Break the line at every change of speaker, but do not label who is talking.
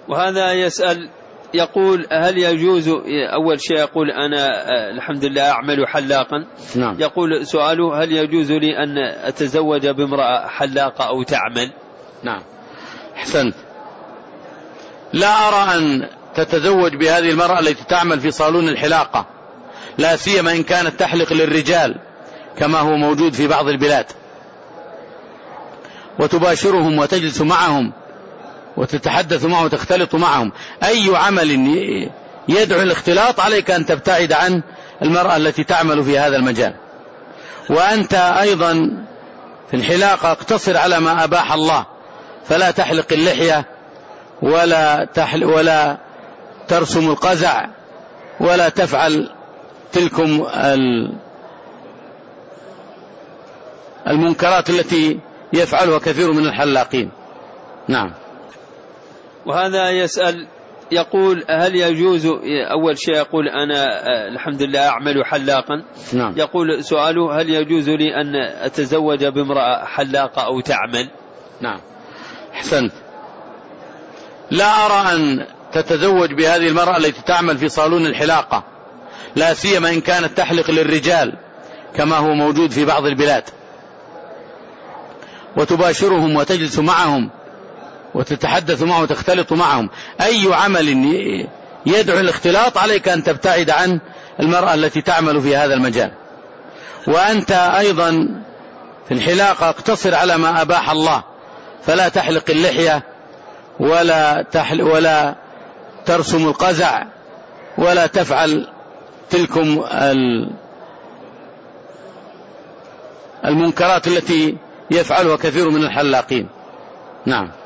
وهذا يسأل يقول هل يجوز، أول شيء يقول أنا الحمد لله أعمل حلاقا.
نعم.
يقول سؤاله هل يجوز لي أن أتزوج بامرأة حلاقة أو تعمل؟
نعم أحسنت. لا أرى أن تتزوج بهذه المرأة التي تعمل في صالون الحلاقة، لا سيما إن كانت تحلق للرجال كما هو موجود في بعض البلاد، وتباشرهم وتجلس معهم وتتحدث معهم وتختلط معهم. أي عمل يدعو الاختلاط عليك أن تبتعد عن المرأة التي تعمل في هذا المجال. وأنت أيضا في الحلاقة اقتصر على ما أباح الله، فلا تحلق اللحية ولا ترسم القزع ولا تفعل تلكم المنكرات التي يفعلها كثير من الحلاقين. نعم.
وهذا يسأل يقول هل يجوز، أول شيء يقول أنا الحمد لله أعمل حلاقا.
نعم.
يقول سؤاله هل يجوز لي أن أتزوج بامرأة حلاقة أو تعمل؟
نعم أحسنت. لا أرى أن تتزوج بهذه المرأة التي تعمل في صالون الحلاقة، لا سيما إن كانت تحلق للرجال كما هو موجود في بعض البلاد، وتباشرهم وتجلس معهم وتتحدث معهم وتختلط معهم. أي عمل يدعو الاختلاط عليك أن تبتعد عن المرأة التي تعمل في هذا المجال. وأنت أيضا في الحلاقة اقتصر على ما أباح الله، فلا تحلق اللحية ولا ترسم القزع ولا تفعل تلكم المنكرات التي يفعلها كثير من الحلاقين. نعم.